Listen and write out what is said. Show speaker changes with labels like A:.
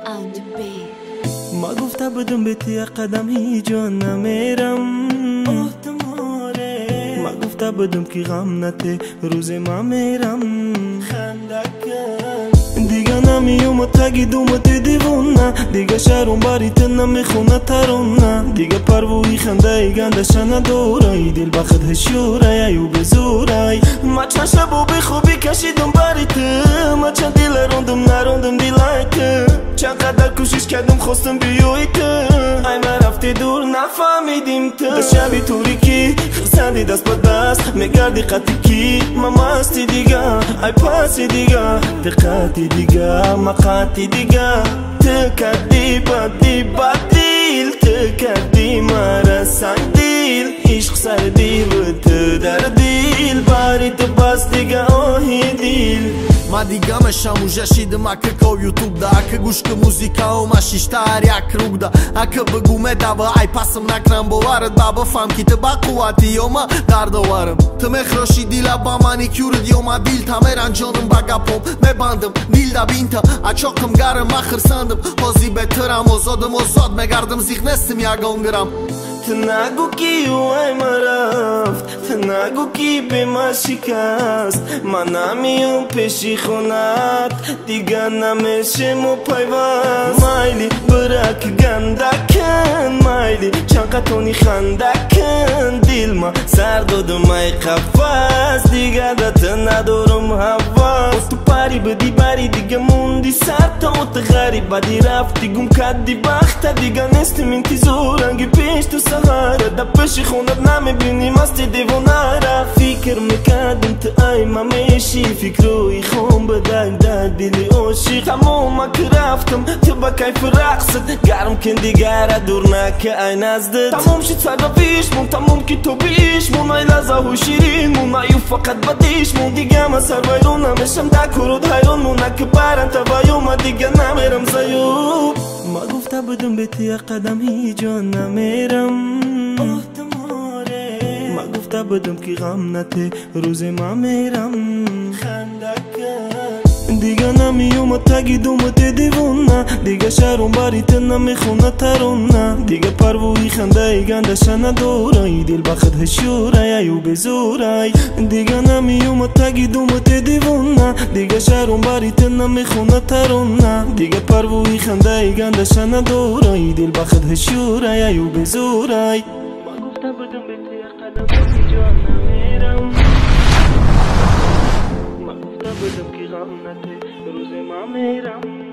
A: on the beat.
B: ما گفته بودم به تی قدم هیچ جا نمیرم، ما گفته بودم که غم نته روز ما میرم. دیگه نمیوم تگی دومت دیوونه، دیگه شهرم باریت نمیخونه ترونه، دیگه پروی خنده ای گندش نداره، دل بخت هشوره یو بزوره. ما چند شبو به خوبی کشیدم باریت، ما چند دیل روندم نروندم دیلایت، چند قدر کوشش کردم خواستم بیایی تو، ای ما رفتی دور نفهمیدیم تو. دست شبی توری کی خرسندی دست با دست میگردی قطی کی، ما مستی دیگه ای پاسی دیگه دقتی دیگه مقاتی دیگه، تو کردی بدی بدیل، تو کردی مرا سندیل، عشق سردی و تو در دیل باری تو بس دیگه آهی دیل.
C: ما دیگه مشم و جشیدم اکه کو یوتوب ده، اکه گوش که موزیکا و ما شیشتر یک روگ ده، اکه بگومه ده با ای پسم نکنم باورد با بفهم که تو با قواتی و ما دردوارم، تو مخراشی دیل با مانیکیورد یا ما دیل تا میرن جانم با گپم میبندم دیل ده بینتا اچاقم گرم مخرسندم، حاضی بهترم آزادم آزاد میگردم زیخ نستم یگان گرم.
B: تو نگو کی اوی ما رفت، تو نگو کی به ما شکست، من نمیام پیشی خونت دیگه نمیشه مو پیوست. مایلی برک گندکن مایلی چند قطونی خندکن، دیل ما سر دادم ای قفص دیگه دت ندارم حواس. تو پری بدی بری دیگه موندی سر تا ات غریب بدی رفتی گم کردی بخت دیگه نستم انتظارنگی پیش تو سهاره در پشی خوندت نمیبینی مستی دیوانه را. فکر میکردم تو ای ما میشی فکروی خون بدن در دلی عاشق، تمام که رفتم تو با کیف رقصت گرم کن دیگر را دور نکه ای نزدت. تمام شد فردا پیش مون تمام که تو بیش مون ای لحظه و شیرین مون ایو فقط بدیش مون دیگه ما سر ویرون نمیشم در کرود حیرون مون نکه برن تبایو ما دیگه نمیرم زیوب. ما گفته بودم به تی قدم هیچ جا نمیرم، ما گفته بودم که غم نته روز ما میرم. دیگه نمیوم تگی دومت دیوونه، دیگه شهرم باریت نمیخونه ترونه، دیگه پروی خنده ای گندش نداره، دل بخت هشوره یو بزوره. دیگه نمیوم تگی دومت دیوونه، دیگه شهرم باریت نمیخونه ترونه، دیگه پروی خنده ای گندش نداره، دل بخت هشوره یو بزوره. ما گفته بودم به تی قدم هیچ جا نمیرم، ما گفته بودم که غم نته روز ما میرم.